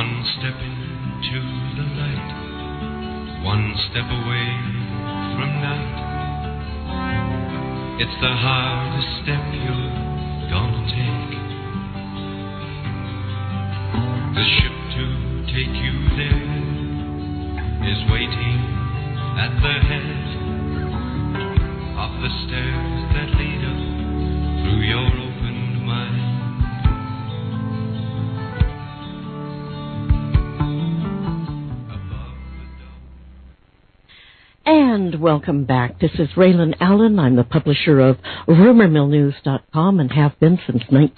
One step into the light, one step away from night. It's the hardest step you're gonna take. The ship to take you there is waiting at the head of the stairs that lead up through your opened mind. And welcome back. This is Raylan Allen. I'm the publisher of RumorMillNews.com and have been since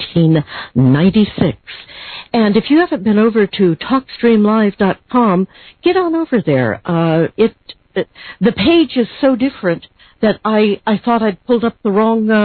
1996. And if you haven't been over to TalkStreamLive.com, get on over there. The page is so different that I thought I'd pulled up the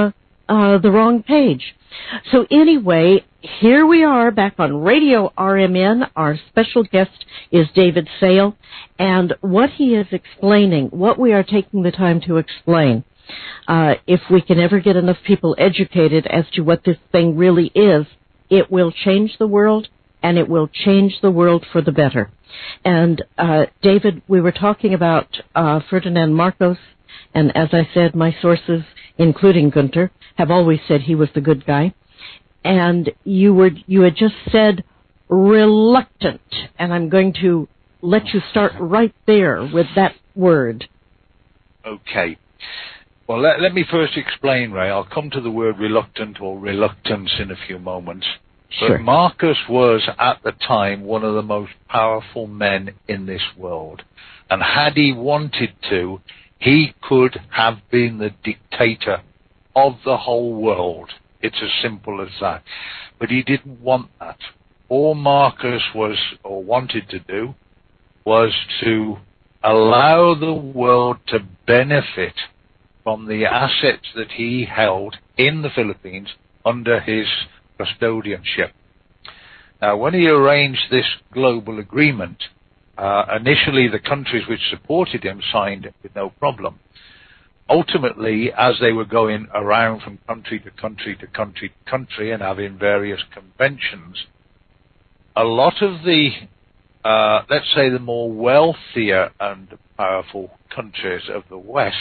wrong page. So anyway, here we are back on Radio RMN. Our special guest is David Sale, and what he is explaining, what we are taking the time to explain, if we can ever get enough people educated as to what this thing really is, it will change the world, and it will change the world for the better. And David, we were talking about Ferdinand Marcos, and as I said, my sources, including Gunter, have always said he was the good guy. And you had just said reluctant, and I'm going to let you start right there with that word. Okay. Well, let me first explain, Ray. I'll come to the word reluctant or reluctance in a few moments. Sure. But Marcos was, at the time, one of the most powerful men in this world. And had he wanted to, he could have been the dictator of the whole world. It's as simple as that. But he didn't want that. All Marcos was, or wanted to do, was to allow the world to benefit from the assets that he held in the Philippines under his custodianship. Now, when he arranged this global agreement, initially the countries which supported him signed it with no problem. Ultimately, as they were going around from country to country to country to country and having various conventions, a lot of the, let's say, the more wealthier and powerful countries of the West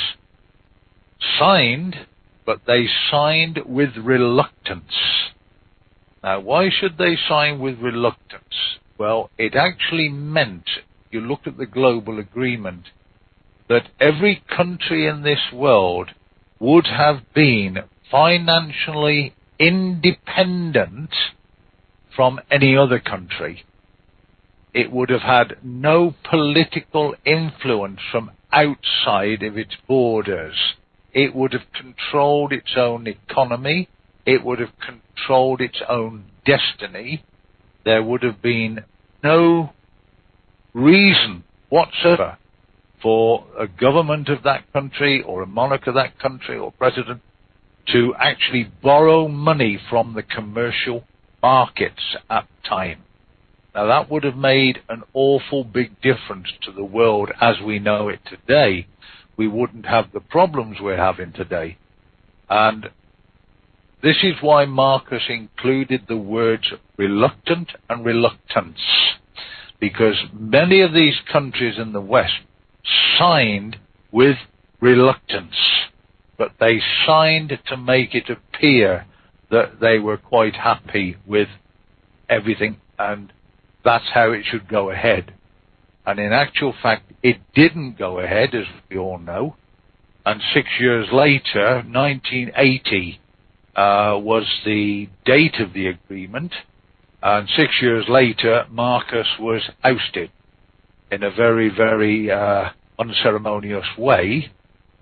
signed, but they signed with reluctance. Now, why should they sign with reluctance? Well, it actually meant, if you look at the global agreement, that every country in this world would have been financially independent from any other country. It would have had no political influence from outside of its borders. It would have controlled its own economy. It would have controlled its own destiny. There would have been no reason whatsoever for a government of that country or a monarch of that country or president to actually borrow money from the commercial markets at the time. Now, that would have made an awful big difference to the world as we know it today. We wouldn't have the problems we're having today. And this is why Marcos included the words reluctant and reluctance, because many of these countries in the West signed with reluctance, but they signed to make it appear that they were quite happy with everything, and that's how it should go ahead. And in actual fact, it didn't go ahead, as we all know. And 6 years later, 1980, was the date of the agreement. And 6 years later, Marcos was ousted in a very, very unceremonious way,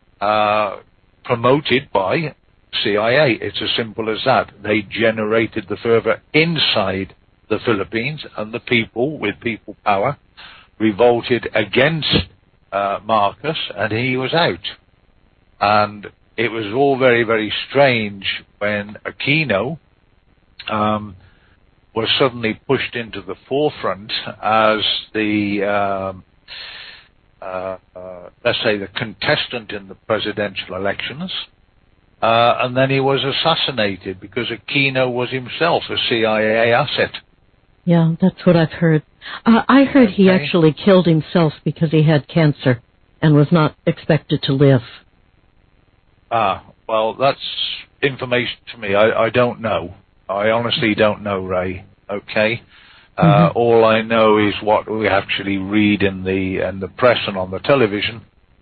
promoted by CIA. It's as simple as that. They generated the fervor inside the Philippines, and the people, with people power, revolted against Marcos, and he was out. And it was all very, very strange when Aquino was suddenly pushed into the forefront as the, let's say, the contestant in the presidential elections. And then he was assassinated because Aquino was himself a CIA asset. Yeah, that's what I've heard. I heard he actually killed himself because he had cancer and was not expected to live. Well, that's information to me. I don't know. I honestly don't know, Ray. Okay? All I know is what we actually read in the press and on the television,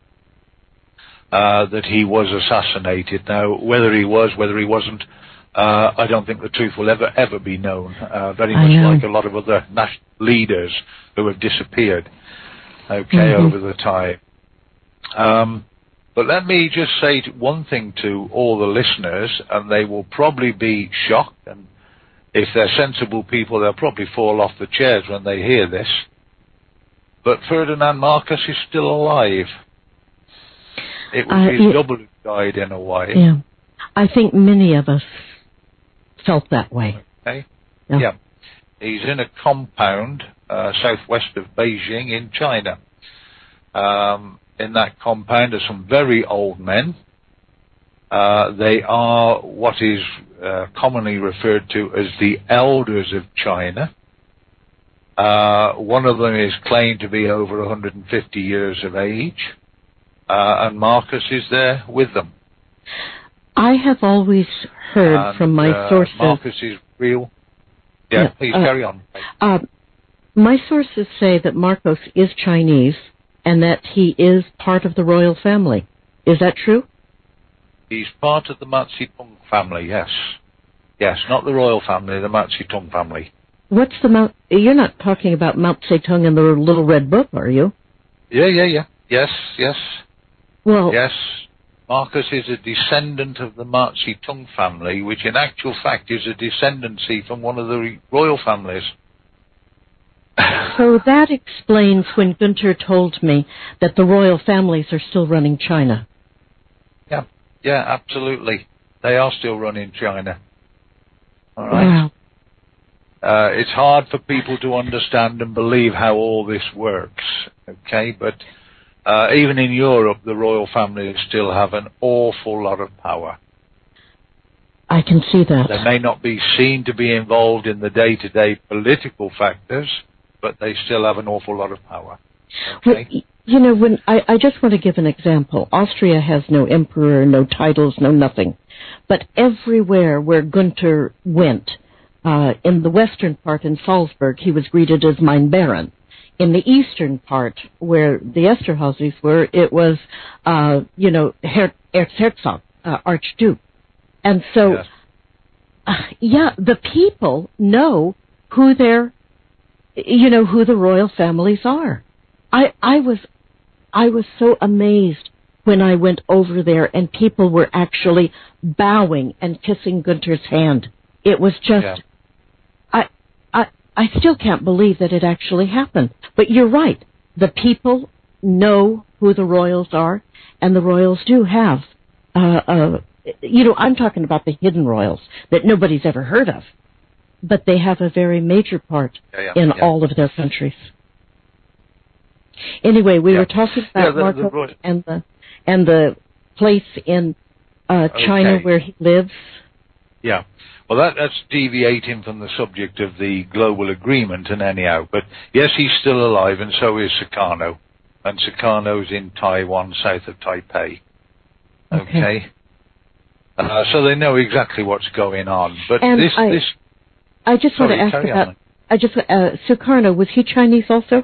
that he was assassinated. Now, whether he was, whether he wasn't, I don't think the truth will ever be known. Very much like a lot of other national leaders who have disappeared, over the time. But let me just say one thing to all the listeners, and they will probably be shocked, and if they're sensible people, they'll probably fall off the chairs when they hear this. But Ferdinand Marcos is still alive. It was his double who died in a way. Yeah. I think many of us felt that way. Okay. Yeah. He's in a compound southwest of Beijing in China. In that compound are some very old men. They are what is commonly referred to as the elders of China. One of them is claimed to be over 150 years of age, and Marcos is there with them. I have always heard from my sources... Marcos is real. Yeah, please carry on. My sources say that Marcos is Chinese and that he is part of the royal family. Is that true? He's part of the Mao Zedong family, yes. Yes, not the royal family, the Mao Zedong family. What's the Mao... You're not talking about Mao Zedong and the Little Red Book, are you? Yeah. Yes. Well... Yes. Marcos is a descendant of the Mao Zedong family, which in actual fact is a descendancy from one of the royal families. So that explains when Günther told me that the royal families are still running China. Yeah, absolutely. They are still running China. All right. Wow. It's hard for people to understand and believe how all this works, okay? But even in Europe, the royal families still have an awful lot of power. I can see that. They may not be seen to be involved in the day-to-day political factors, but they still have an awful lot of power. Okay? Well, you know, when I just want to give an example. Austria has no emperor, no titles, no nothing. But everywhere where Günther went, in the western part in Salzburg, he was greeted as Mein Baron. In the eastern part, where the Esterházys were, it was, Erzherzog, Archduke. And so, the people know who who the royal families are. I was so amazed when I went over there and people were actually bowing and kissing Günther's hand. It was just, I still can't believe that it actually happened. But you're right. The people know who the royals are, and the royals do have, I'm talking about the hidden royals that nobody's ever heard of. But they have a very major part in all of their countries. Anyway, we were talking about Marcos and the place in China where he lives. Yeah. Well, that's deviating from the subject of the global agreement and anyhow. But yes, he's still alive, and so is Sukarno. And Sukarno's in Taiwan, south of Taipei. Okay. So they know exactly what's going on. But I just want to ask about... Sukarno, was he Chinese also?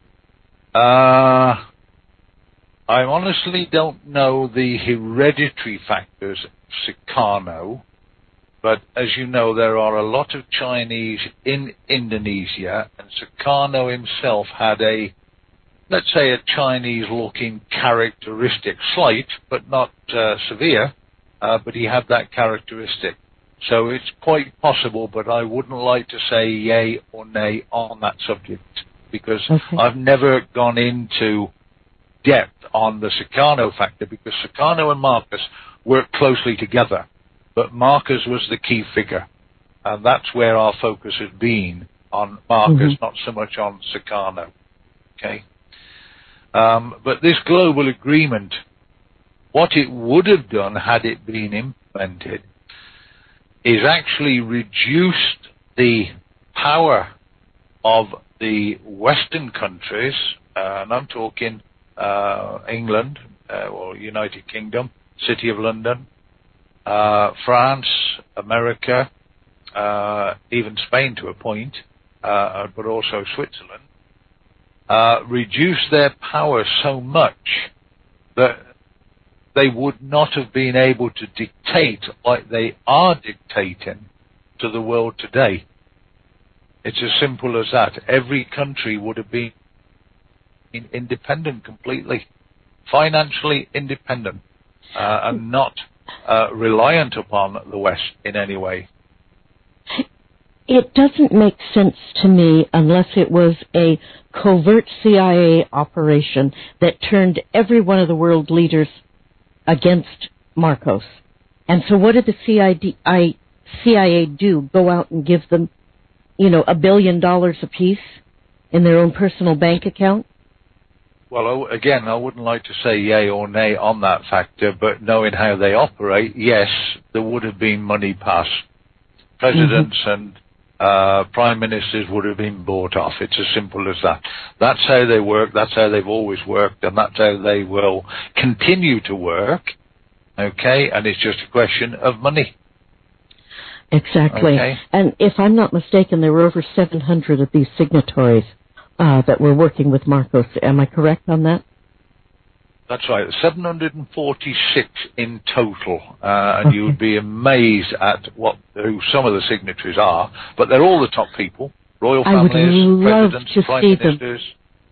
I honestly don't know the hereditary factors of Sukarno, but as you know, there are a lot of Chinese in Indonesia, and Sukarno himself had let's say a Chinese-looking characteristic, slight, but not severe, but he had that characteristic. So it's quite possible, but I wouldn't like to say yay or nay on that subject, because I've never gone into depth on the Sukarno factor, because Sukarno and Marcos work closely together, but Marcos was the key figure, and that's where our focus has been, on Marcos, not so much on Sukarno. Okay? But this global agreement, what it would have done had it been implemented, is actually reduced the power of the Western countries, and I'm talking England or United Kingdom, City of London, France, America, even Spain to a point, but also Switzerland, reduced their power so much that they would not have been able to dictate like they are dictating to the world today. It's as simple as that. Every country would have been independent completely, financially independent, and not reliant upon the West in any way. It doesn't make sense to me unless it was a covert CIA operation that turned every one of the world leaders against Marcos. And so what did the CIA do? Go out and give them, $1 billion apiece in their own personal bank account? Well, again, I wouldn't like to say yay or nay on that factor, but knowing how they operate, yes, there would have been money passed. Presidents and prime ministers would have been bought off. It's as simple as that. That's how they work. That's how they've always worked, and that's how they will continue to work. Okay? And it's just a question of money. Exactly. Okay. And if I'm not mistaken, there were over 700 of these signatories that were working with Marcos. Am I correct on that? That's right, 746 in total, and you would be amazed at who some of the signatories are, but they're all the top people, royal families, presidents, prime ministers.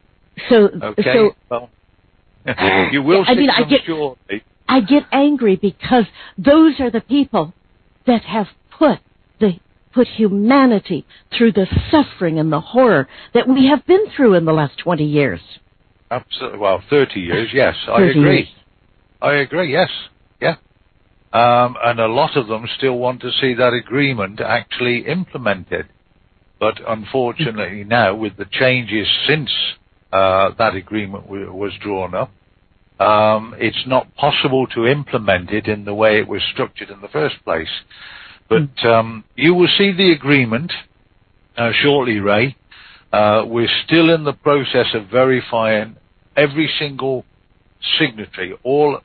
You will see them shortly. I get angry because those are the people that have put humanity through the suffering and the horror that we have been through in the last 20 years. Absolutely. Well, 30 years, yes. I agree. I agree, yes. Yeah. And a lot of them still want to see that agreement actually implemented. But unfortunately now, with the changes since that agreement was drawn up, it's not possible to implement it in the way it was structured in the first place. But you will see the agreement shortly, Ray. We're still in the process of verifying every single signatory, all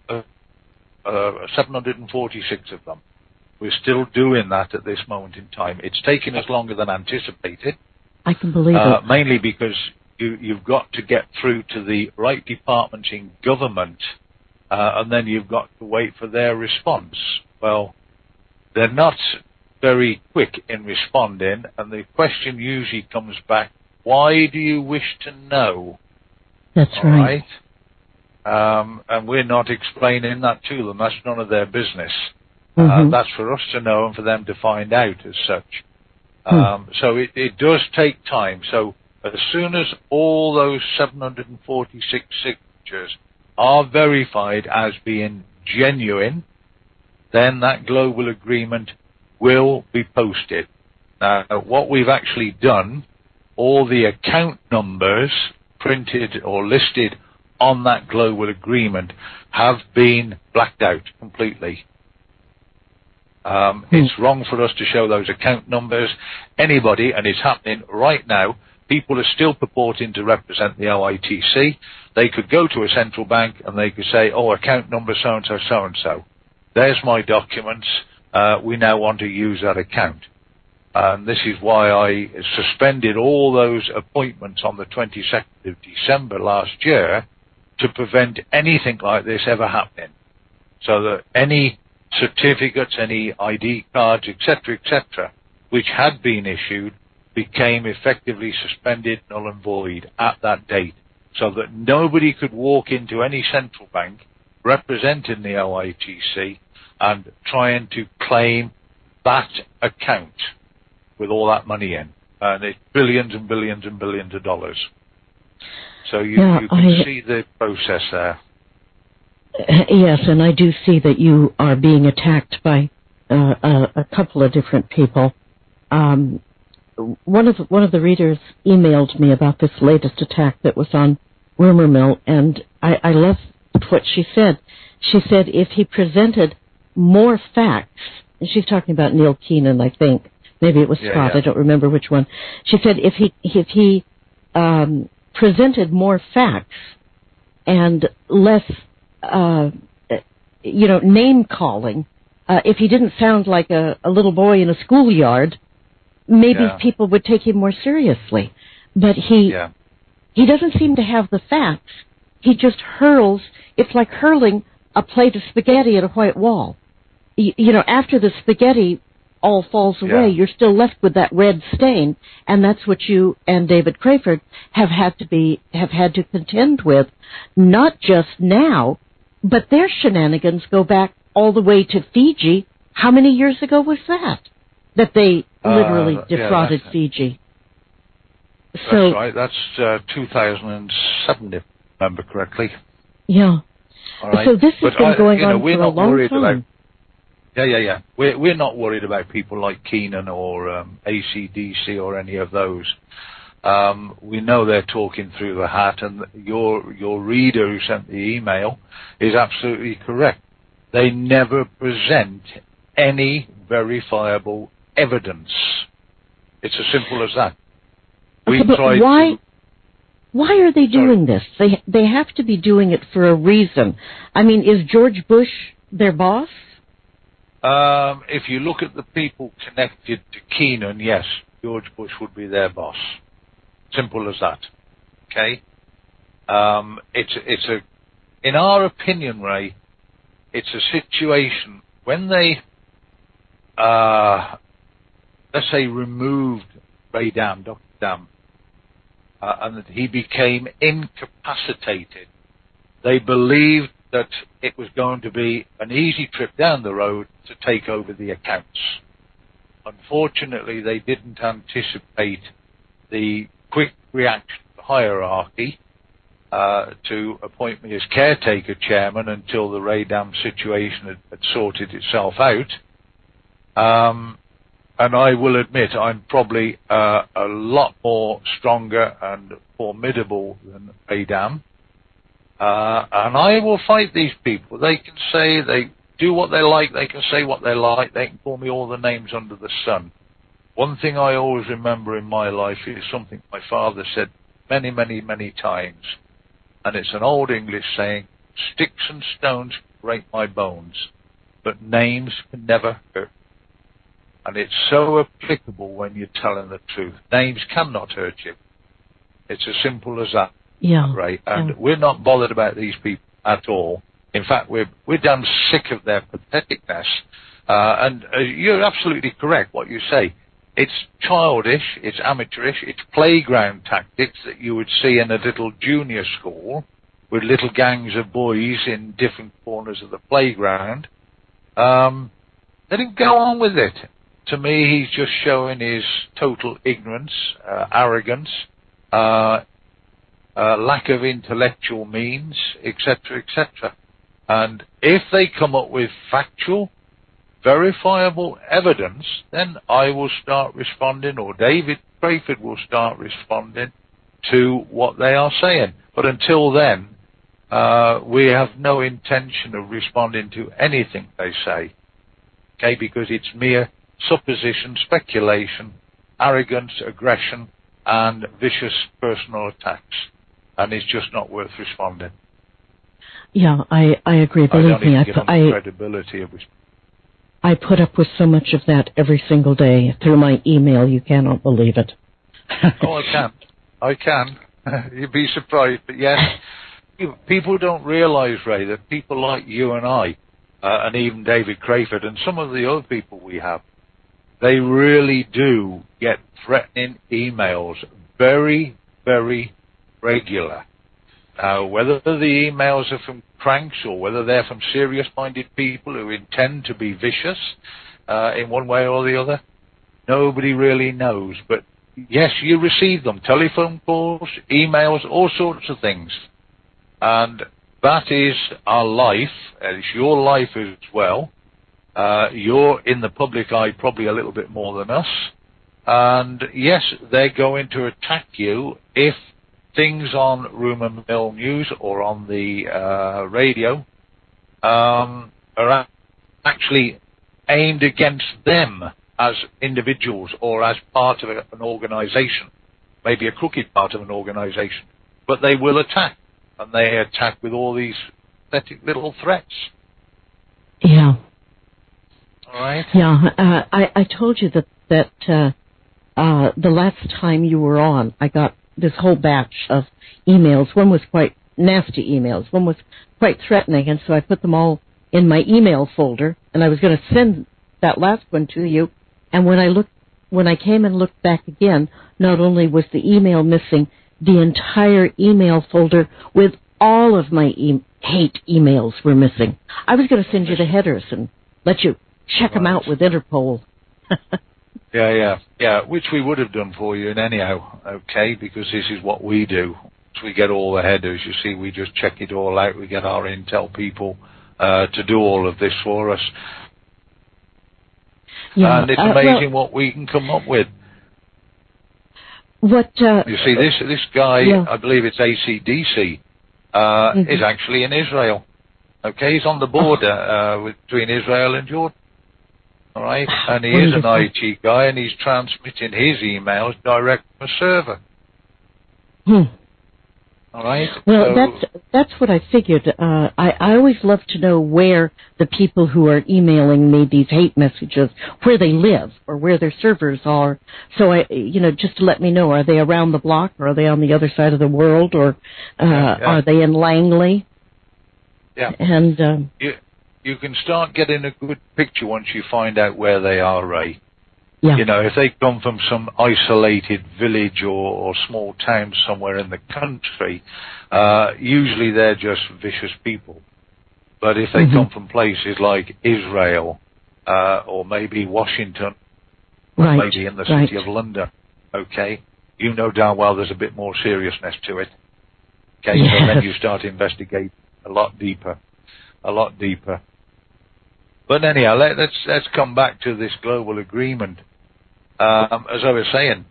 746 of them. We're still doing that at this moment in time. It's taken us longer than anticipated. I can believe it. Mainly because you've got to get through to the right departments in government, and then you've got to wait for their response. Well, they're not very quick in responding, and the question usually comes back, why do you wish to know? That's right. And we're not explaining that to them. That's none of their business. That's for us to know and for them to find out as such. So it does take time. So as soon as all those 746 signatures are verified as being genuine, then that global agreement will be posted. Now, what we've actually done, all the account numbers printed or listed on that global agreement have been blacked out completely. It's wrong for us to show those account numbers. Anybody, and it's happening right now, people are still purporting to represent the OITC. They could go to a central bank and they could say, account number so-and-so, so-and-so. There's my documents. We now want to use that account. And this is why I suspended all those appointments on the 22nd of December last year to prevent anything like this ever happening. So that any certificates, any ID cards, etc., which had been issued, became effectively suspended, null and void at that date. So that nobody could walk into any central bank representing the OITC and trying to claim that account with all that money in. And it's billions and billions and billions of dollars. So you can see the process there. Yes, and I do see that you are being attacked by a couple of different people. One of the readers emailed me about this latest attack that was on Rumor Mill, and I love what she said. She said if he presented more facts, and she's talking about Neil Keenan, I think, maybe it was Scott, I don't remember which one. She said if he presented more facts and less, name calling, if he didn't sound like a little boy in a schoolyard, maybe people would take him more seriously. But he doesn't seem to have the facts. He just hurls. It's like hurling a plate of spaghetti at a white wall. After the spaghetti all falls away, you're still left with that red stain, and that's what you and David Crayford have had to contend with, not just now, but their shenanigans go back all the way to Fiji. How many years ago was that? That they literally defrauded Fiji. That's right. That's 2007, if I remember correctly. Yeah. All right. So this has been going on for a long time. We're not worried about people like Keenan or AC/DC or any of those. We know they're talking through the hat, and your reader who sent the email is absolutely correct. They never present any verifiable evidence. It's as simple as that. Why are they doing this? They have to be doing it for a reason. I mean, is George Bush their boss? If you look at the people connected to Keenan, yes, George Bush would be their boss. Simple as that. Okay? In our opinion, Ray, it's a situation when they, let's say, removed Ray Dam, Dr. Dam, and that he became incapacitated. They believed that it was going to be an easy trip down the road to take over the accounts. Unfortunately, they didn't anticipate the quick reaction of the hierarchy to appoint me as caretaker chairman until the Ray Dam situation had sorted itself out. And I will admit I'm probably a lot more stronger and formidable than Ray Dam. And I will fight these people. They can say, they do what they like, they can say what they like, they can call me all the names under the sun. One thing I always remember in my life is something my father said many, many, many times. And it's an old English saying, sticks and stones break my bones, but names can never hurt. And it's so applicable when you're telling the truth. Names cannot hurt you. It's as simple as that. Yeah. Right. And we're not bothered about these people at all. In fact, we're damn sick of their patheticness. And you're absolutely correct what you say. It's childish, it's amateurish, it's playground tactics that you would see in a little junior school with little gangs of boys in different corners of the playground. Let him go on with it. To me, he's just showing his total ignorance, arrogance, lack of intellectual means, etc., etc. And if they come up with factual, verifiable evidence, then I will start responding, or David Crayford will start responding to what they are saying. But until then, we have no intention of responding to anything they say, okay, because it's mere supposition, speculation, arrogance, aggression, and vicious personal attacks. And it's just not worth responding. Yeah, I agree. Believe me, credibility of responding. I put up with so much of that every single day through my email. You cannot believe it. Oh, I can. You'd be surprised. But yes, people don't realize, Ray, that people like you and I, and even David Crayford and some of the other people we have, they really do get threatening emails very, very regular. Whether the emails are from cranks or whether they're from serious-minded people who intend to be vicious in one way or the other, nobody really knows. But yes, you receive them, telephone calls, emails, all sorts of things. And that is our life. It's your life as well. You're in the public eye probably a little bit more than us. And yes, they're going to attack you if things on Rumour Mill News or on the radio are actually aimed against them as individuals or as part of an organization, maybe a crooked part of an organization, but they will attack, and they attack with all these pathetic little threats. Yeah. All right? Yeah, I told you that the last time you were on, I got this whole batch of emails. One was quite nasty emails. One was quite threatening, and so I put them all in my email folder, and I was going to send that last one to you. And when I came and looked back again, not only was the email missing, the entire email folder with all of my hate emails were missing. I was going to send you the headers and let you check them out with Interpol. Yeah, which we would have done for you anyhow, okay, because this is what we do. We get all the headers, you see, we just check it all out. We get our intel people to do all of this for us. Yeah, and it's amazing what we can come up with. You see, this guy, I believe it's AC/DC, is actually in Israel. Okay, he's on the border between Israel and Jordan. All right, and he is an IT guy, and he's transmitting his emails direct from a server. All right. Well, that's what I figured. I always love to know where the people who are emailing me these hate messages, where they live or where their servers are. So just to let me know, are they around the block, or are they on the other side of the world, or are they in Langley? Yeah. And you can start getting a good picture once you find out where they are, Ray. Yeah. If they come from some isolated village or small town somewhere in the country, usually they're just vicious people. But if they come from places like Israel, or maybe Washington, or maybe in the city of London, okay, you know darn well there's a bit more seriousness to it. Okay, yes. So then you start to investigate a lot deeper. But anyhow, let's come back to this global agreement. As I was saying,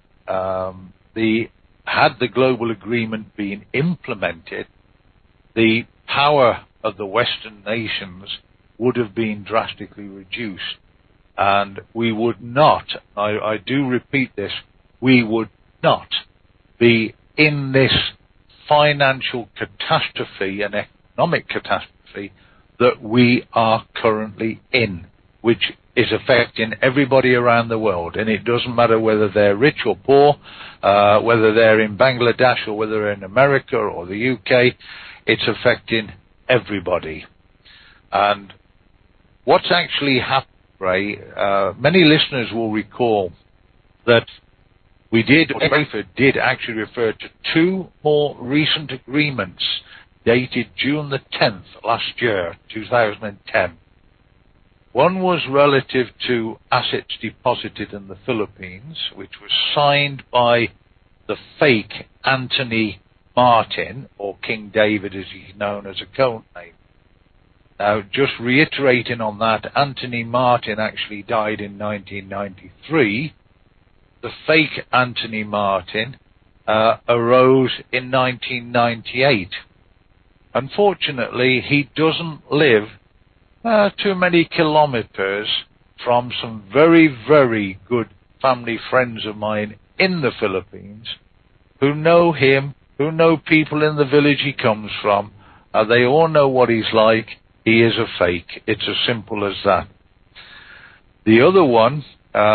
had the global agreement been implemented, the power of the Western nations would have been drastically reduced, and we would not, I do repeat this, we would not be in this financial catastrophe and economic catastrophe that we are currently in, which is affecting everybody around the world. And it doesn't matter whether they're rich or poor, whether they're in Bangladesh or whether they're in America or the UK, it's affecting everybody. And what's actually happened, Ray, many listeners will recall that Rayford did actually refer to two more recent agreements dated June the 10th last year, 2010. One was relative to assets deposited in the Philippines, which was signed by the fake Anthony Martin, or King David as he's known as a code name. Now, just reiterating on that, Anthony Martin actually died in 1993. The fake Anthony Martin arose in 1998. Unfortunately, he doesn't live too many kilometers from some very, very good family friends of mine in the Philippines who know him, who know people in the village he comes from. They all know what he's like. He is a fake. It's as simple as that. The other one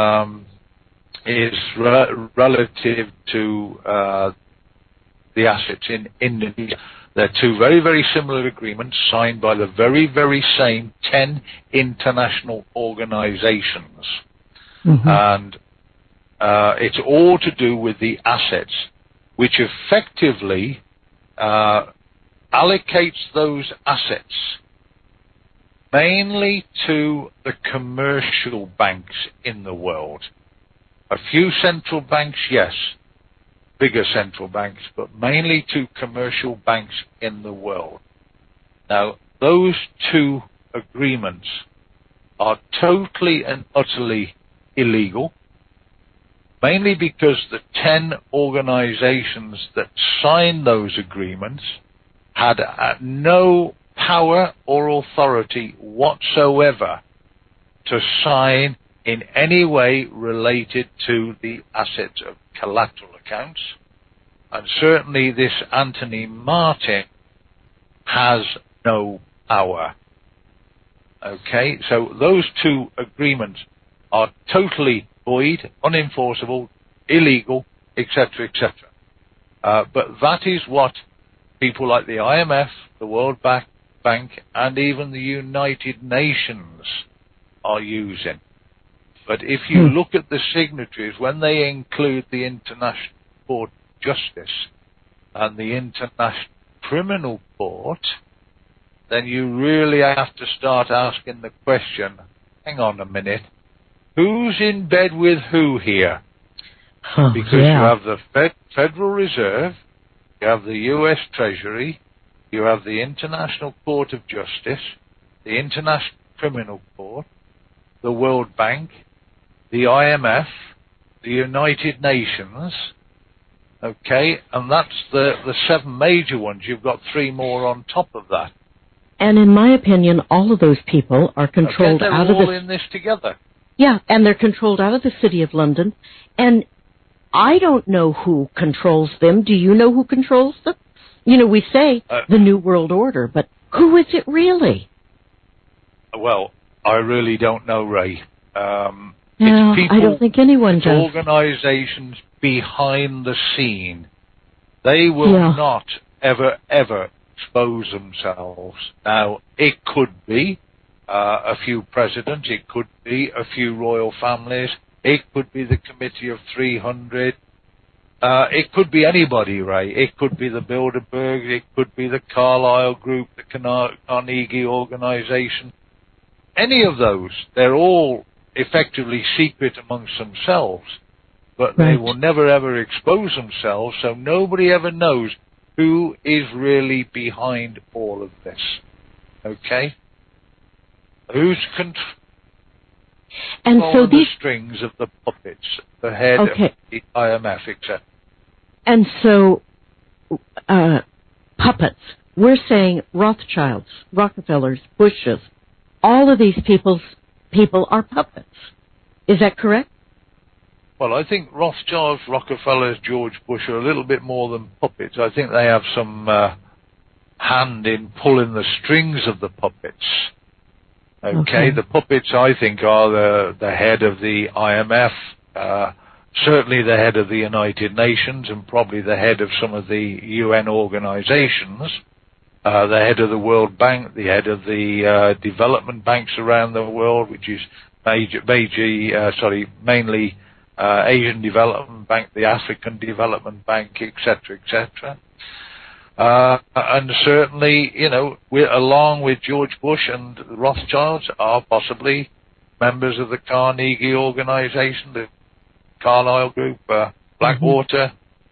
is relative to the assets in Indonesia. They're two very, very similar agreements signed by the very, very same 10 international organizations. And it's all to do with the assets, which effectively allocates those assets mainly to the commercial banks in the world. A few central banks, yes, bigger central banks, but mainly to commercial banks in the world. Now, those two agreements are totally and utterly illegal, mainly because the 10 organizations that signed those agreements had no power or authority whatsoever to sign in any way related to the assets of collateral accounts. And certainly this Anthony Martin has no power. Okay, so those two agreements are totally void, unenforceable, illegal, etc., etc. But that is what people like the IMF, the World Bank, and even the United Nations are using. But if you look at the signatories, when they include the International Court of Justice and the International Criminal Court, then you really have to start asking the question, hang on a minute, who's in bed with who here? Because you have the Federal Reserve, you have the U.S. Treasury, you have the International Court of Justice, the International Criminal Court, the World Bank, the IMF, the United Nations, okay, and that's the 7 major ones. You've got 3 more on top of that. And in my opinion, all of those people are controlled out of all in this together. Yeah, and they're controlled out of the City of London. And I don't know who controls them. Do you know who controls them? You know, we say the New World Order, but who is it really? Well, I really don't know, Ray. No, I don't think anyone does. Organizations behind the scene. They will not ever expose themselves. Now, it could be a few presidents, it could be a few royal families, it could be the Committee of 300, it could be anybody, Ray. It could be the Bilderberg, it could be the Carlyle Group, the Carnegie Organization. Any of those, they're all effectively secret amongst themselves, but they will never ever expose themselves, so nobody ever knows who is really behind all of this. Okay? Who's controlling the strings of the puppets, the head of the IMF, etc. And so, puppets. We're saying Rothschilds, Rockefellers, Bushes, all of these people are puppets. Is that correct? Well, I think Rothschilds, Rockefellers, George Bush are a little bit more than puppets. I think they have some hand in pulling the strings of the puppets. Okay, the puppets, I think, are the head of the IMF, certainly the head of the United Nations, and probably the head of some of the UN organizations, the head of the World Bank, the head of the development banks around the world, which is mainly Asian Development Bank, the African Development Bank, etc., etc. And certainly, you know, along with George Bush and the Rothschilds are possibly members of the Carnegie Organization, the Carlyle Group, Blackwater,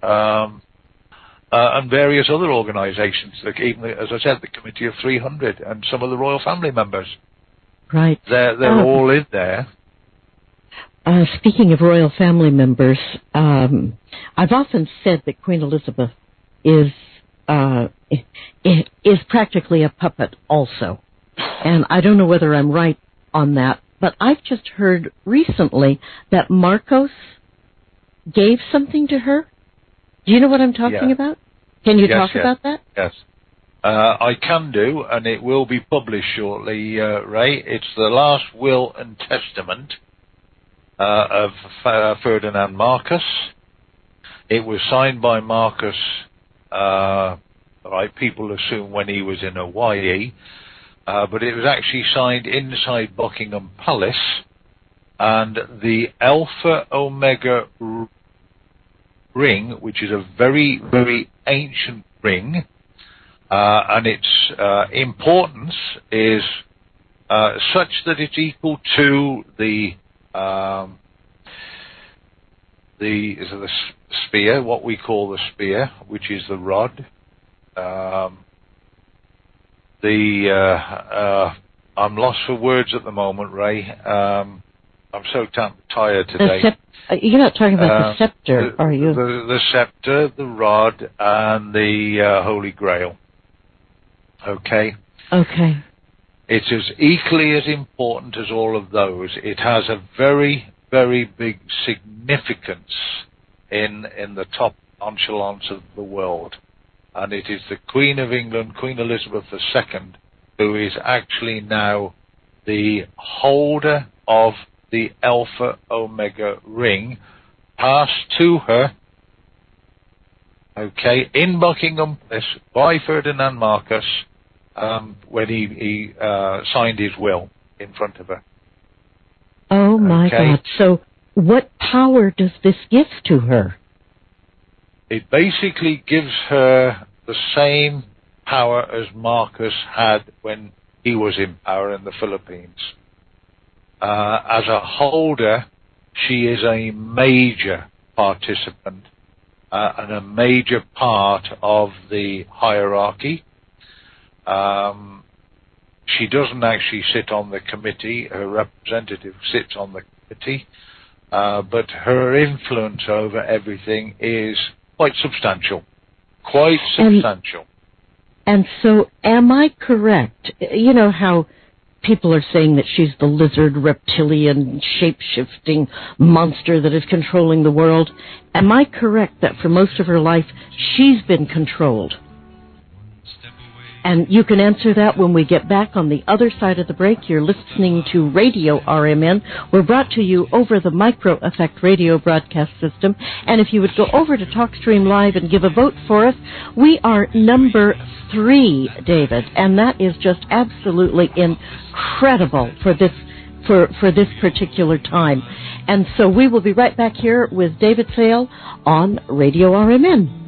and various other organizations, like even, as I said, the Committee of 300 and some of the royal family members. Right. They're all in there. Speaking of royal family members, I've often said that Queen Elizabeth is practically a puppet also. And I don't know whether I'm right on that, but I've just heard recently that Marcos gave something to her. Do you know what I'm talking about? Can you talk about that? Yes. I can do, and it will be published shortly, Ray. It's the last will and testament of Ferdinand Marcos. It was signed by Marcos, people assume when he was in Hawaii, but it was actually signed inside Buckingham Palace, and the Alpha Omega ring, which is a very, very ancient ring, and its importance is such that it's equal to the spear, what we call the spear, which is the rod. I'm lost for words at the moment, Ray. I'm so tired today. You're not talking about the scepter, are you? The scepter, the rod, and the Holy Grail. Okay. Okay. It's as equally as important as all of those. It has a very, very big significance in the top echelons of the world. And it is the Queen of England, Queen Elizabeth II, who is actually now the holder of the Alpha Omega ring, passed to her, okay, in Buckingham Palace by Ferdinand Marcos when he signed his will in front of her. Oh, my God. So what power does this give to her? It basically gives her the same power as Marcos had when he was in power in the Philippines. As a holder, she is a major participant and a major part of the hierarchy. She doesn't actually sit on the committee. Her representative sits on the committee. But her influence over everything is quite substantial. Quite substantial. And so am I correct? You know how people are saying that she's the lizard, reptilian, shape-shifting monster that is controlling the world. Am I correct that for most of her life she's been controlled? And you can answer that when we get back on the other side of the break. You're listening to Radio RMN. We're brought to you over the Micro Effect radio broadcast system. And if you would go over to TalkStream Live and give a vote for us, we are number 3, David. And that is just absolutely incredible for this particular time. And so we will be right back here with David Sale on Radio RMN.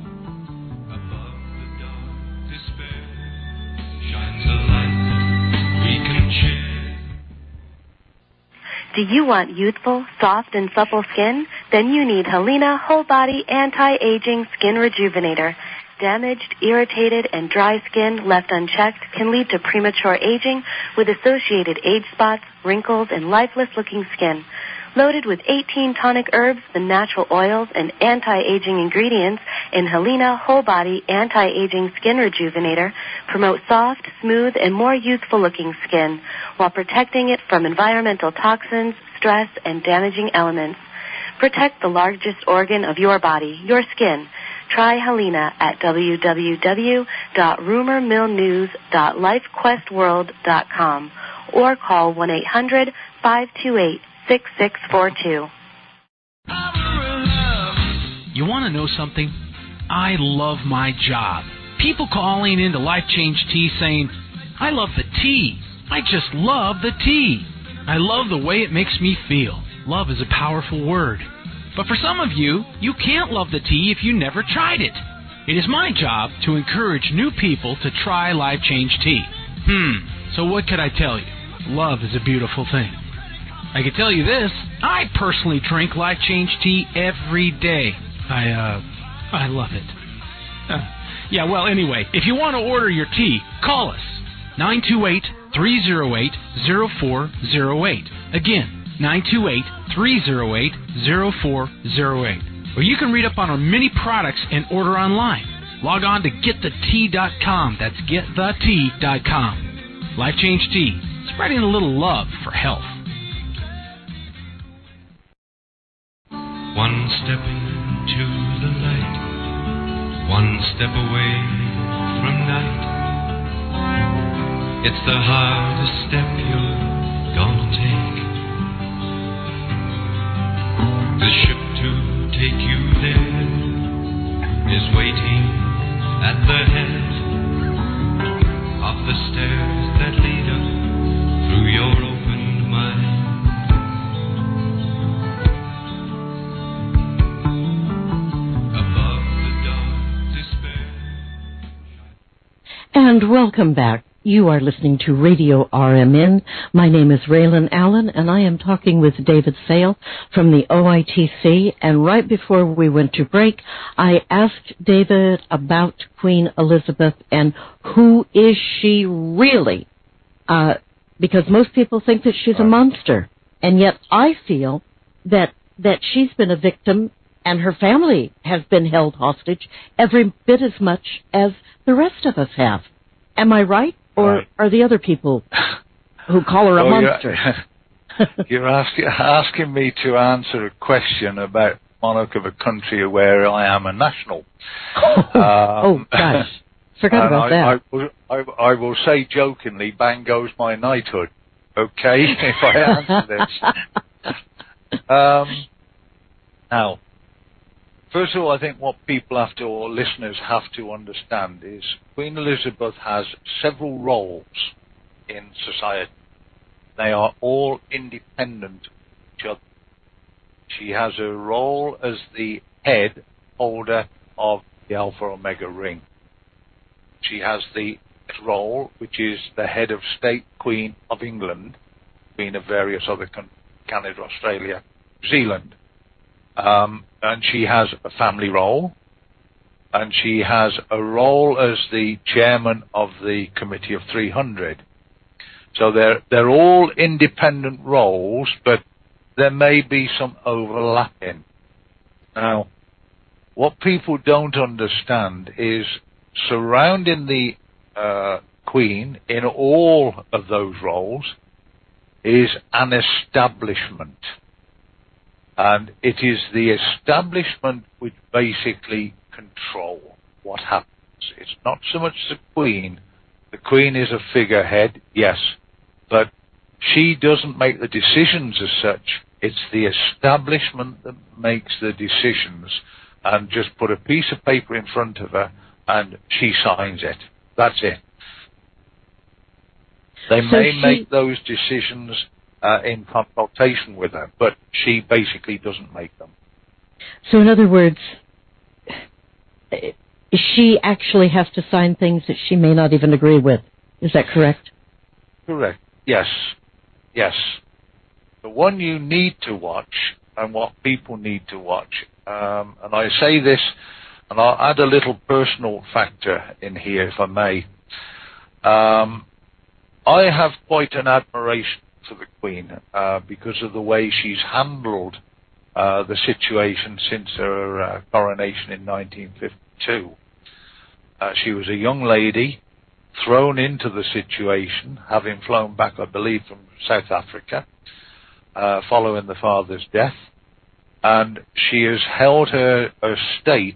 Do you want youthful, soft, and supple skin? Then you need Helena Whole Body Anti-Aging Skin Rejuvenator. Damaged, irritated, and dry skin left unchecked can lead to premature aging with associated age spots, wrinkles, and lifeless-looking skin. Loaded with 18 tonic herbs, the natural oils, and anti-aging ingredients in Helena Whole Body Anti-Aging Skin Rejuvenator promote soft, smooth, and more youthful-looking skin while protecting it from environmental toxins, stress, and damaging elements. Protect the largest organ of your body, your skin. Try Helena at www.rumormillnews.lifequestworld.com or call 1-800-528-6642. You want to know something? I love my job. People calling into Life Change Tea saying, I love the tea. I just love the tea. I love the way it makes me feel. Love is a powerful word. But for some of you, you can't love the tea if you never tried it. It is my job to encourage new people to try Life Change Tea. So what could I tell you? Love is a beautiful thing. I can tell you this, I personally drink Life Change Tea every day. I love it. Anyway, if you want to order your tea, call us. 928-308-0408. Again, 928-308-0408. Or you can read up on our many products and order online. Log on to getthetea.com. That's getthetea.com. Life Change Tea, spreading a little love for health. One step into the light, one step away from night. It's the hardest step you're gonna take. The ship to take you there is waiting at the head of the stairs that lead up through your opened mind. Above the dark despair. And welcome back. You are listening to Radio RMN. My name is Raylan Allen, and I am talking with David Sale from the OITC. And right before we went to break, I asked David about Queen Elizabeth and who is she really? Because most people think that she's a monster. And yet I feel that she's been a victim and her family has been held hostage every bit as much as the rest of us have. Am I right? Or are the other people who call her a monster. You're asking me to answer a question about monarch of a country where I am a national. Oh gosh, forgot about that. I will say jokingly, bang goes my knighthood. Okay, if I answer this. Now, first of all, I think what people have to, or listeners have to understand is Queen Elizabeth has several roles in society. They are all independent of each other. She has a role as the head holder of the Alpha Omega ring. She has the role, which is the head of state, Queen of England, Queen of various other countries, Canada, Australia, New Zealand. And she has a family role, and she has a role as the chairman of the Committee of 300. So they're all independent roles, but there may be some overlapping. Now, what people don't understand is surrounding the Queen in all of those roles is an establishment. And it is the establishment which basically control what happens. It's not so much the Queen. The Queen is a figurehead, yes, but she doesn't make the decisions as such. It's the establishment that makes the decisions, and just put a piece of paper in front of her and she signs it. That's it. They may make those decisions in consultation with her, but she basically doesn't make them. So in other words, she actually has to sign things that she may not even agree with. Is that correct? Correct. Yes. Yes. The one you need to watch, and what people need to watch, and I say this, and I'll add a little personal factor in here, if I may. I have quite an admiration for the Queen because of the way she's handled the situation since her coronation in 1952. She was a young lady thrown into the situation, having flown back, I believe, from South Africa following the father's death, and she has held her state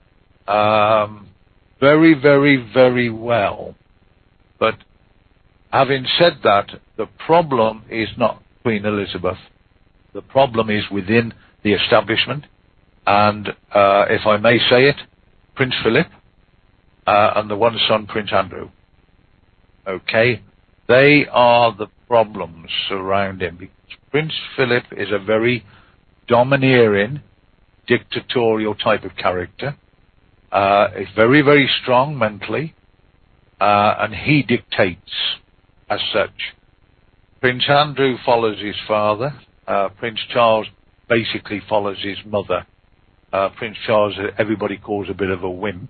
very, very, very well. But having said that, the problem is not Queen Elizabeth. The problem is within the establishment, and if I may say it, Prince Philip and the one son, Prince Andrew. Okay? They are the problems surrounding, because Prince Philip is a very domineering, dictatorial type of character. He's very, very strong mentally, and he dictates as such. Prince Andrew follows his father. Prince Charles basically follows his mother. Prince Charles, everybody calls a bit of a wimp.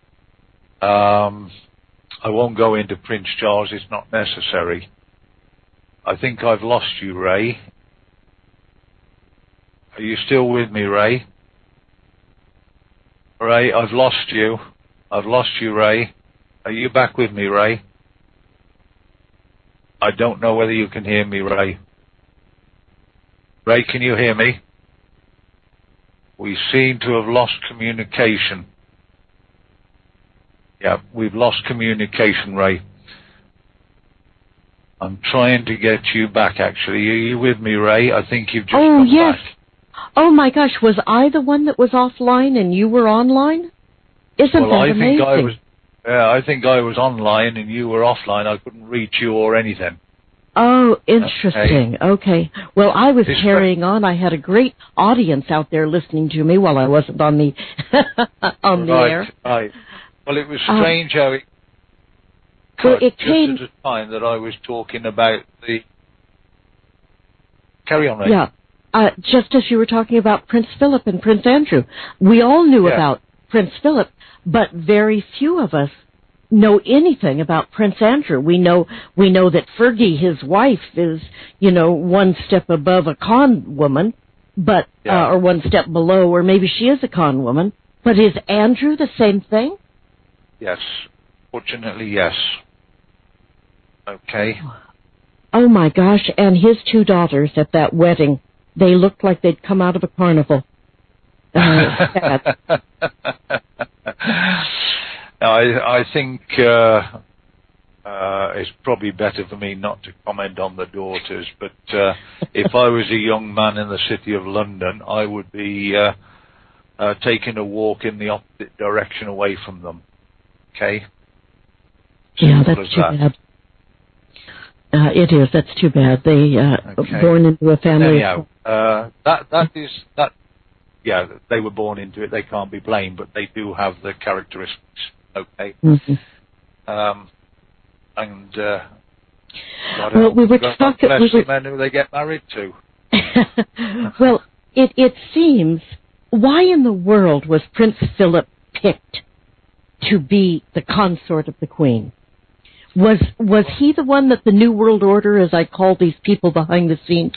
I won't go into Prince Charles, it's not necessary. I think I've lost you, Ray. Are you still with me, Ray? Ray, I've lost you. I've lost you, Ray. Are you back with me, Ray? I don't know whether you can hear me, Ray. Ray, can you hear me? We seem to have lost communication. Yeah, we've lost communication, Ray. I'm trying to get you back, actually. Are you with me, Ray? I think you've just come back. Oh, my gosh. Was I the one that was offline and you were online? Isn't that amazing? I think I was online and you were offline. I couldn't reach you or anything. Oh, interesting. Okay. Well, I was carrying on. I had a great audience out there listening to me while I wasn't on the on the air. Right. Well, it was strange how it came at the time that I was talking about the... Carry on, Ray. Yeah. Just as you were talking about Prince Philip and Prince Andrew. We all knew about Prince Philip, but very few of us know anything about Prince Andrew. We know that Fergie, his wife, is, one step above a con woman, but or one step below, or maybe she is a con woman. But is Andrew the same thing? Yes. Fortunately, yes. Okay. Oh my gosh, and his two daughters at that wedding, they looked like they'd come out of a carnival. Sad. I think it's probably better for me not to comment on the daughters, but if I was a young man in the city of London, I would be taking a walk in the opposite direction away from them. Okay? Yeah, that's too bad. It is. That's too bad. They born into a family. Anyhow, yeah, they were born into it. They can't be blamed, but they do have the characteristics. Okay. Mm-hmm. Well, we were talking. Bless the men who they get married to. Well, it seems. Why in the world was Prince Philip picked to be the consort of the Queen? Was he the one that the New World Order, as I call these people behind the scenes?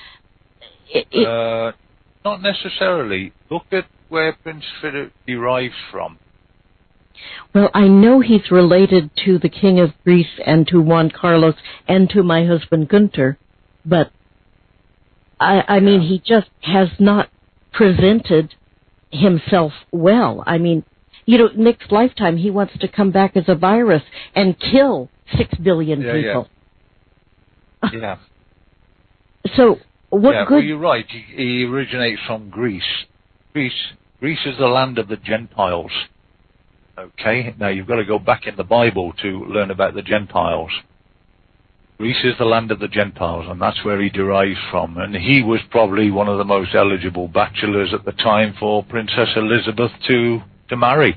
Not necessarily. Look at where Prince Philip derives from. Well, I know he's related to the King of Greece and to Juan Carlos and to my husband Gunther, but I mean, he just has not presented himself well. I mean, next lifetime he wants to come back as a virus and kill 6 billion people. Yeah. So what good? Well, you're right. He originates from Greece. Greece is the land of the Gentiles. Okay. Now you've got to go back in the Bible to learn about the Gentiles. Greece is the land of the Gentiles, and that's where he derives from. And he was probably one of the most eligible bachelors at the time for Princess Elizabeth to marry.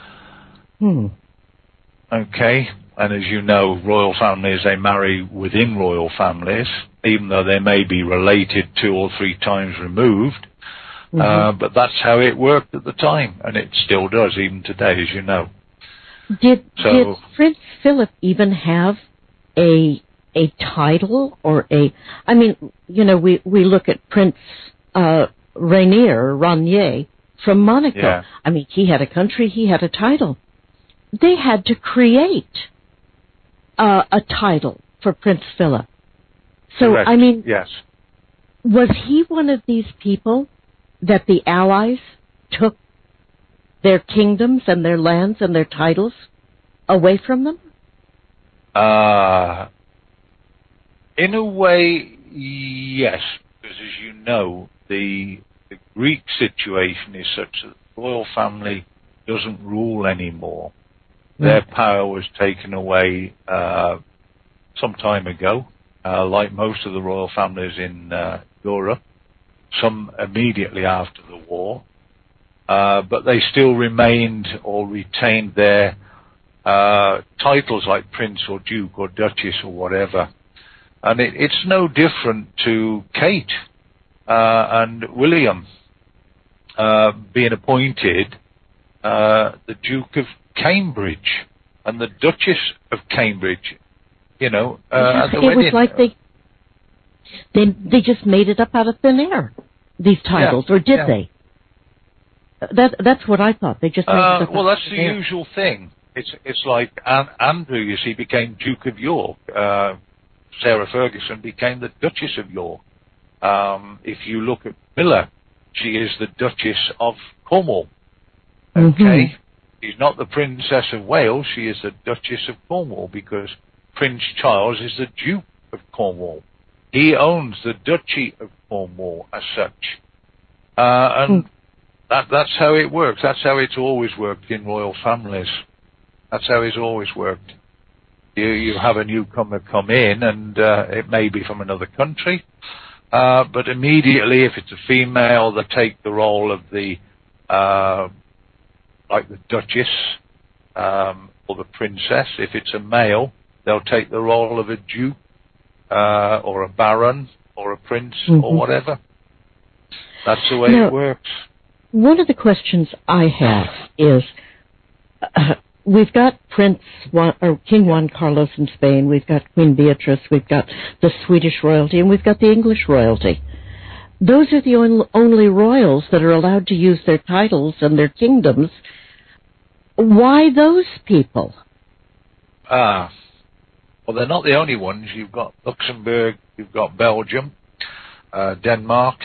Okay. And as you know, royal families, they marry within royal families, even though they may be related 2 or 3 times removed. But that's how it worked at the time, and it still does even today, as you know. Did Prince Philip even have a title or I mean, we look at Prince Rainier from Monaco. Yeah. I mean, he had a country, he had a title. They had to create a title for Prince Philip. So, Correct. I mean, yes. Was he one of these people that the Allies took their kingdoms and their lands and their titles away from them? In a way, yes, because as you know, the Greek situation is such that the royal family doesn't rule anymore. Their power was taken away some time ago, like most of the royal families in Europe, some immediately after the war, but they still remained or retained their titles like Prince or Duke or Duchess or whatever. And it's no different to Kate and William being appointed the Duke of Cambridge and the Duchess of Cambridge, at the wedding. It was like they just made it up out of thin air, these titles, or did they? That's what I thought. They just made it up. Well, that's the usual thing. It's like Andrew, you see, became Duke of York. Sarah Ferguson became the Duchess of York. If you look at Miller, she is the Duchess of Cornwall. Okay? She's not the Princess of Wales, she is the Duchess of Cornwall, because Prince Charles is the Duke of Cornwall. He owns the Duchy of Cornwall as such. And that's how it works. That's how it's always worked in royal families. That's how it's always worked. You have a newcomer come in, and it may be from another country, but immediately, if it's a female, they take the role of the like the Duchess or the Princess. If it's a male, they'll take the role of a Duke or a Baron or a Prince or whatever. That's the way it works. One of the questions I have is, we've got King Juan Carlos in Spain, we've got Queen Beatrice, we've got the Swedish royalty, and we've got the English royalty. Those are the only royals that are allowed to use their titles and their kingdoms. Why those people? Well, they're not the only ones. You've got Luxembourg, you've got Belgium, Denmark,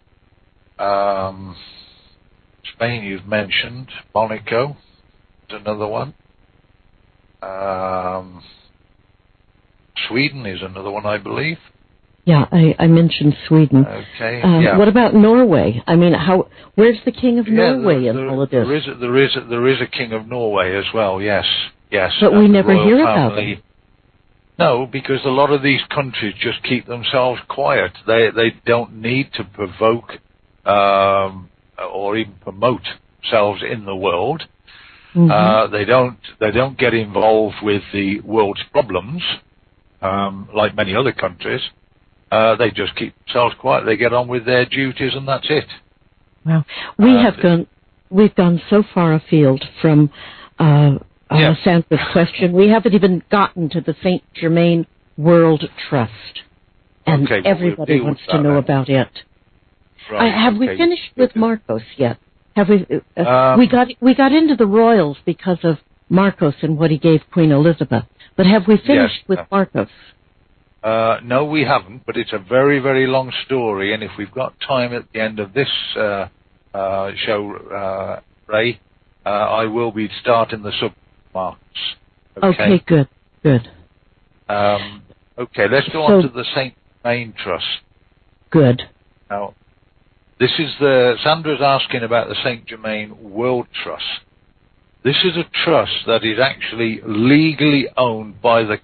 Spain you've mentioned, Monaco is another one. Sweden is another one, I believe. Yeah, I mentioned Sweden. Okay. What about Norway? I mean, where's the King of Norway in all of this? There is a King of Norway as well. Yes. But we never hear about it. No, because a lot of these countries just keep themselves quiet. They don't need to provoke or even promote themselves in the world. Mm-hmm. They don't get involved with the world's problems like many other countries. They just keep themselves quiet. They get on with their duties, and that's it. Well, we've gone so far afield from Sandra's question. We haven't even gotten to the Saint Germain World Trust, and everybody wants to know about it. Right, have we finished with Marcos yet? Have we? We got into the royals because of Marcos and what he gave Queen Elizabeth. But have we finished with Marcos? No, we haven't, but it's a very, very long story, and if we've got time at the end of this show, Ray, I will be starting the sub-marks. Okay, good. Okay, let's go on to the St. Germain Trust. Good. Now, this is Sandra's asking about the St. Germain World Trust. This is a trust that is actually legally owned by the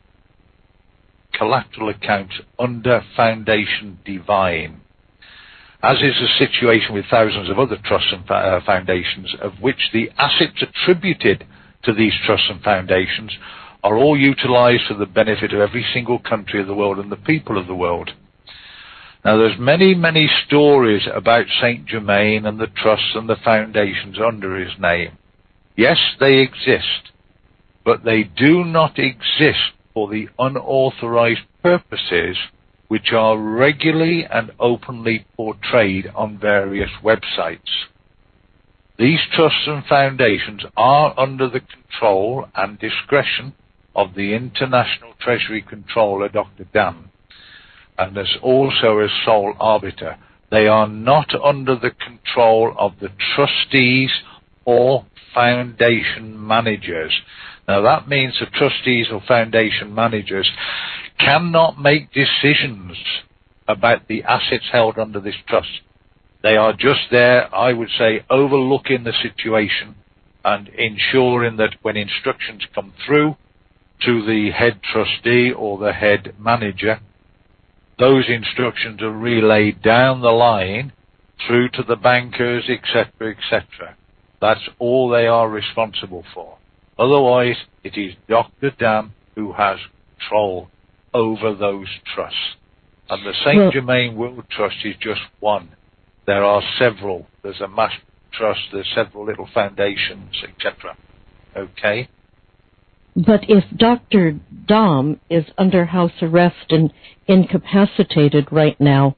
collateral account under Foundation Divine, as is the situation with thousands of other trusts and foundations, of which the assets attributed to these trusts and foundations are all utilized for the benefit of every single country of the world and the people of the world. Now, there's many, many stories about Saint Germain and the trusts and the foundations under his name. Yes, they exist, but they do not exist for the unauthorized purposes which are regularly and openly portrayed on various websites. These trusts and foundations are under the control and discretion of the International Treasury Controller, Dr. Dan, and as also as sole arbiter. They are not under the control of the trustees or foundation managers. Now, that means the trustees or foundation managers cannot make decisions about the assets held under this trust. They are just there, I would say, overlooking the situation and ensuring that when instructions come through to the head trustee or the head manager, those instructions are relayed down the line through to the bankers, etc., etc. That's all they are responsible for. Otherwise, it is Dr. Dan who has control over those trusts. And the St. Germain World Trust is just one. There are several. There's a master trust, there's several little foundations, etc. Okay? But if Dr. Dom is under house arrest and incapacitated right now,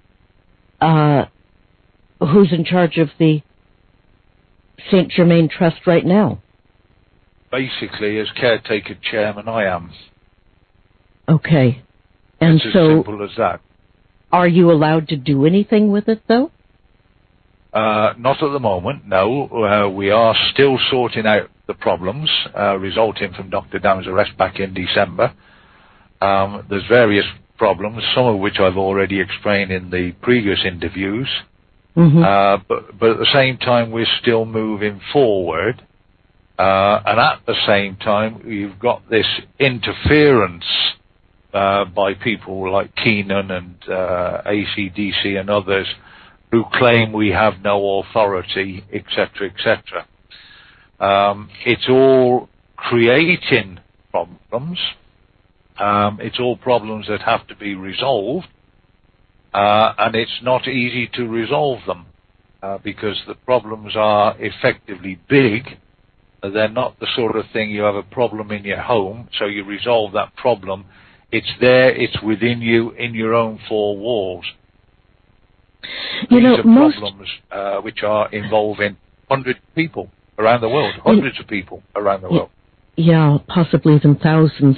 who's in charge of the St. Germain Trust right now? Basically, as caretaker chairman, I am. Okay. And it's so, as simple as that. Are you allowed to do anything with it, though? Not at the moment, no. We are still sorting out the problems resulting from Dr. Dam's arrest back in December. There's various problems, some of which I've already explained in the previous interviews. Mm-hmm. But at the same time, we're still moving forward. And at the same time, you've got this interference by people like Keenan and ACDC and others who claim we have no authority, etc., etc. It's all creating problems. It's all problems that have to be resolved, and it's not easy to resolve them because the problems are effectively big. They're not the sort of thing you have a problem in your home, so you resolve that problem. It's there, it's within you, in your own four walls. These are problems which are involving hundreds of people around the world, hundreds of people around the world. Yeah, possibly even thousands.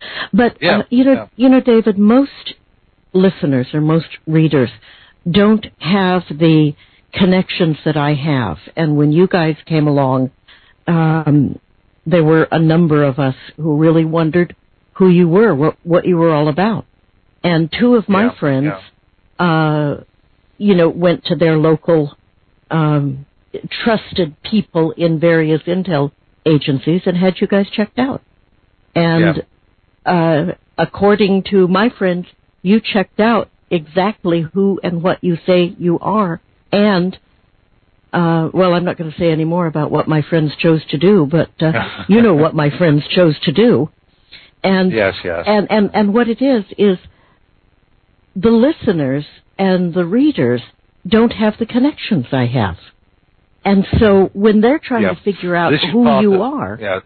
But you know, David, most listeners or most readers don't have the connections that I have. And when you guys came along, there were a number of us who really wondered who you were, what you were all about. And two of my friends, you know, went to their local trusted people in various intel agencies and had you guys checked out. And according to my friends, you checked out exactly who and what you say you are. And, well, I'm not going to say any more about what my friends chose to do, but you know what my friends chose to do. And, and what it is the listeners and the readers don't have the connections I have. And so when they're trying to figure out who you are,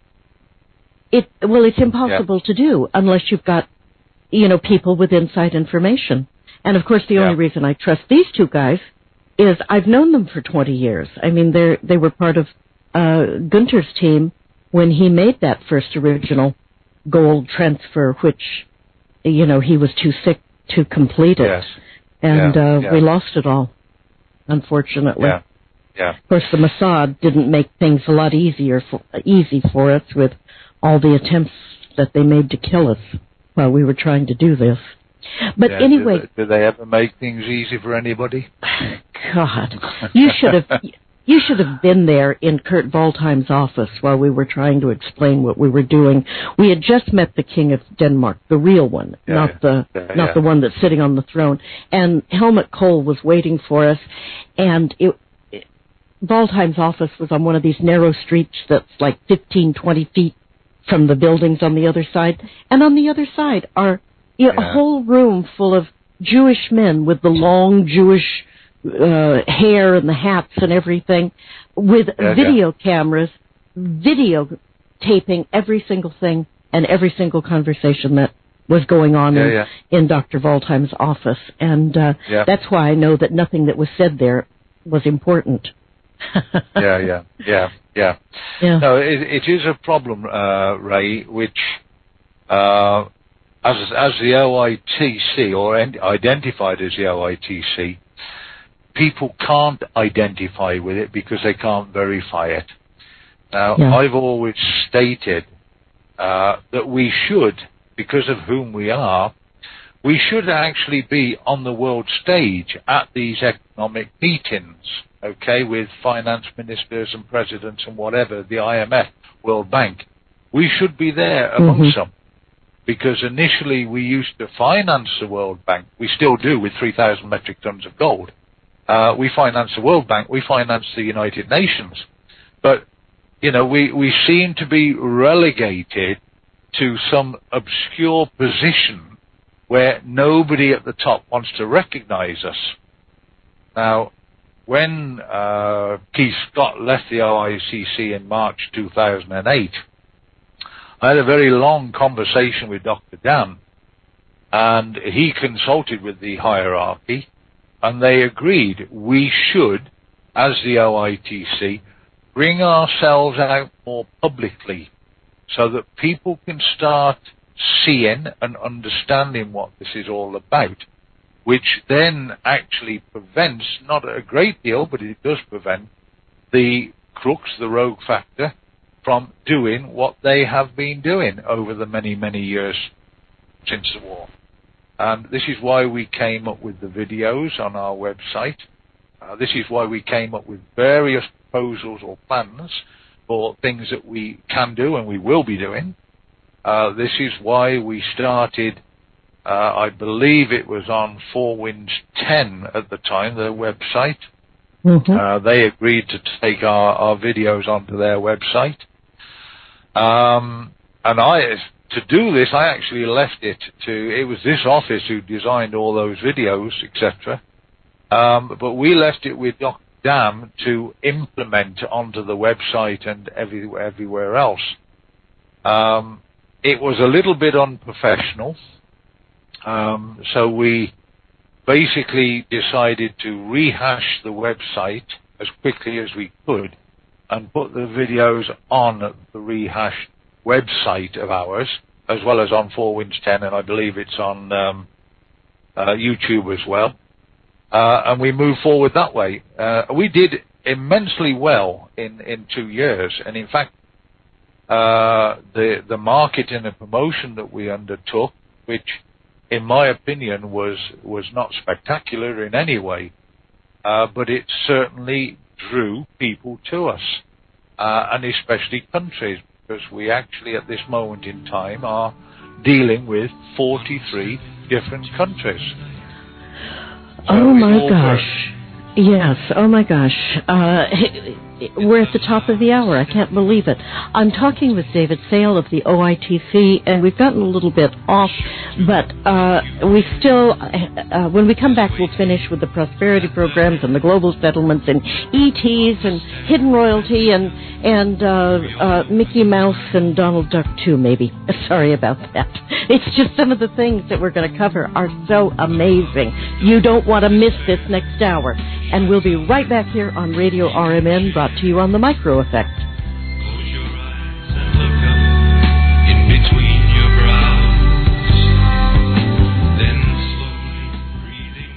it's impossible to do unless you've got, you know, people with inside information. And of course, the only reason I trust these two guys is I've known them for 20 years. I mean, they were part of Gunter's team when he made that first original gold transfer, which, you know, he was too sick to complete it. And we lost it all, unfortunately. Of course, the Mossad didn't make things a lot easy for us with all the attempts that they made to kill us while we were trying to do this. But anyway, did they ever make things easy for anybody? God, you should have been there in Kurt Waldheim's office while we were trying to explain what we were doing. We had just met the King of Denmark, the real one, not the one that's sitting on the throne. And Helmut Kohl was waiting for us, and Waldheim's office was on one of these narrow streets that's like 15, 20 feet from the buildings on the other side. And on the other side are a whole room full of Jewish men with the long Jewish hair and the hats and everything, with video cameras, videotaping every single thing and every single conversation that was going on in Dr. Waldheim's office. And that's why I know that nothing that was said there was important. No, it is a problem, Ray, which as the OITC, or identified as the OITC, people can't identify with it because they can't verify it. Now, I've always stated that we should, because of whom we are, we should actually be on the world stage at these economic meetings, okay, with finance ministers and presidents and whatever, the IMF, World Bank. We should be there amongst them, because initially we used to finance the World Bank. We still do with 3,000 metric tons of gold. We finance the World Bank. We finance the United Nations. But, you know, we seem to be relegated to some obscure position where nobody at the top wants to recognize us. Now, when Keith Scott left the OICC in March 2008, I had a very long conversation with Dr. Dam, and he consulted with the hierarchy, and they agreed we should, as the OITC, bring ourselves out more publicly so that people can start seeing and understanding what this is all about, which then actually prevents, not a great deal, but it does prevent the crooks, the rogue factor, from doing what they have been doing over the many, many years since the war. And this is why we came up with the videos on our website. This is why we came up with various proposals or plans for things that we can do and we will be doing. This is why we started, I believe it was on Four Winds 10 at the time, their website. They agreed to take our videos onto their website. And to do this, I actually left it it was this office who designed all those videos, etc. But we left it with Dr. Dam to implement onto the website and everywhere else. It was a little bit unprofessional. So we basically decided to rehash the website as quickly as we could and put the videos on the rehashed website of ours as well as on 4 Winds 10, and I believe it's on YouTube as well. And we move forward that way. We did immensely well in 2 years, and in fact, the marketing and promotion that we undertook, which in my opinion was not spectacular in any way, but it certainly drew people to us, and especially countries, because we actually at this moment in time are dealing with 43 different countries. Oh my gosh. Yes, oh my gosh. We're at the top of the hour. I can't believe it. I'm talking with David Sale of the OITC, and we've gotten a little bit off, but we still, when we come back, we'll finish with the prosperity programs and the global settlements and ETs and hidden royalty and Mickey Mouse and Donald Duck too, maybe. Sorry about that. It's just some of the things that we're going to cover are so amazing. You don't want to miss this next hour. And we'll be right back here on Radio RMN, brought to you on the Micro Effect. Close your eyes and look up in between your brows, then slowly breathing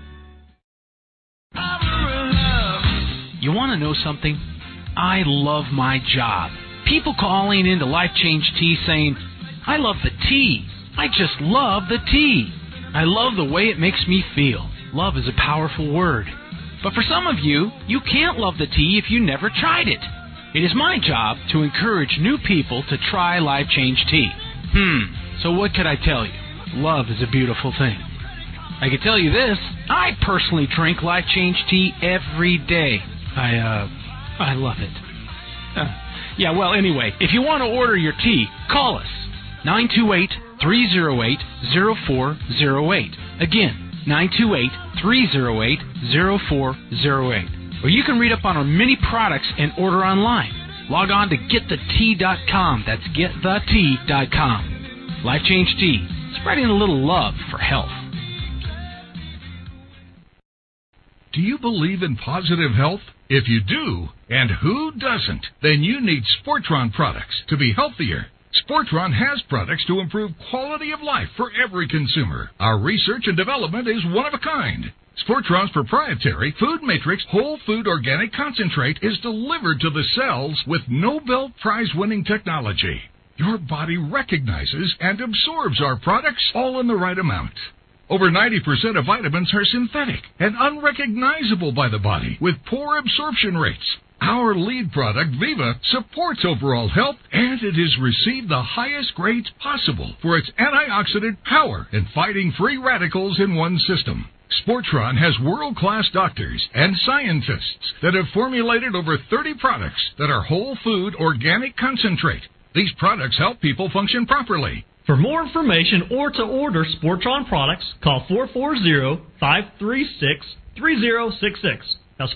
in. You want to know something? I love my job. People calling into Life Change Tea saying, I love the tea. I just love the tea. I love the way it makes me feel. Love is a powerful word. But for some of you, you can't love the tea if you never tried it. It is my job to encourage new people to try Life Change Tea. So what could I tell you? Love is a beautiful thing. I can tell you this, I personally drink Life Change Tea every day. I love it. Yeah, well, anyway, if you want to order your tea, call us. 928-308-0408. Again, 928-308-0408. Or you can read up on our many products and order online. Log on to getthetea.com. That's getthetea.com. Life Change Tea, spreading a little love for health. Do you believe in positive health? If you do, and who doesn't, then you need Sportron products to be healthier. Sportron has products to improve quality of life for every consumer. Our research and development is one of a kind. Sportron's proprietary Food Matrix Whole Food Organic Concentrate is delivered to the cells with Nobel Prize-winning technology. Your body recognizes and absorbs our products all in the right amount. Over 90% of vitamins are synthetic and unrecognizable by the body with poor absorption rates. Our lead product, Viva, supports overall health, and it has received the highest grades possible for its antioxidant power in fighting free radicals in one system. Sportron has world-class doctors and scientists that have formulated over 30 products that are whole food organic concentrate. These products help people function properly. For more information or to order Sportron products, call 440-536-3066. That's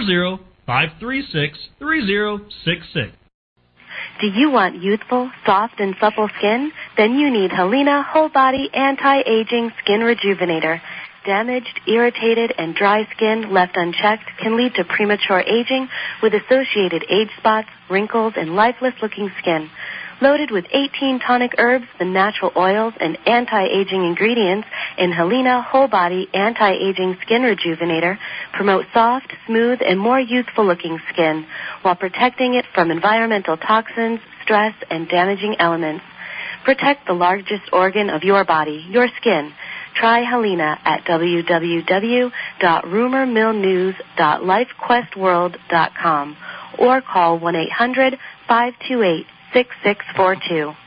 440-536-3066. Do you want youthful, soft, and supple skin? Then you need Helena Whole Body Anti-Aging Skin Rejuvenator. Damaged, irritated, and dry skin left unchecked can lead to premature aging with associated age spots, wrinkles, and lifeless-looking skin. Loaded with 18 tonic herbs, the natural oils, and anti-aging ingredients in Helena Whole Body Anti-Aging Skin Rejuvenator promote soft, smooth, and more youthful-looking skin while protecting it from environmental toxins, stress, and damaging elements. Protect the largest organ of your body, your skin. Try Helena at www.rumormillnews.lifequestworld.com or call 1-800-528-6642.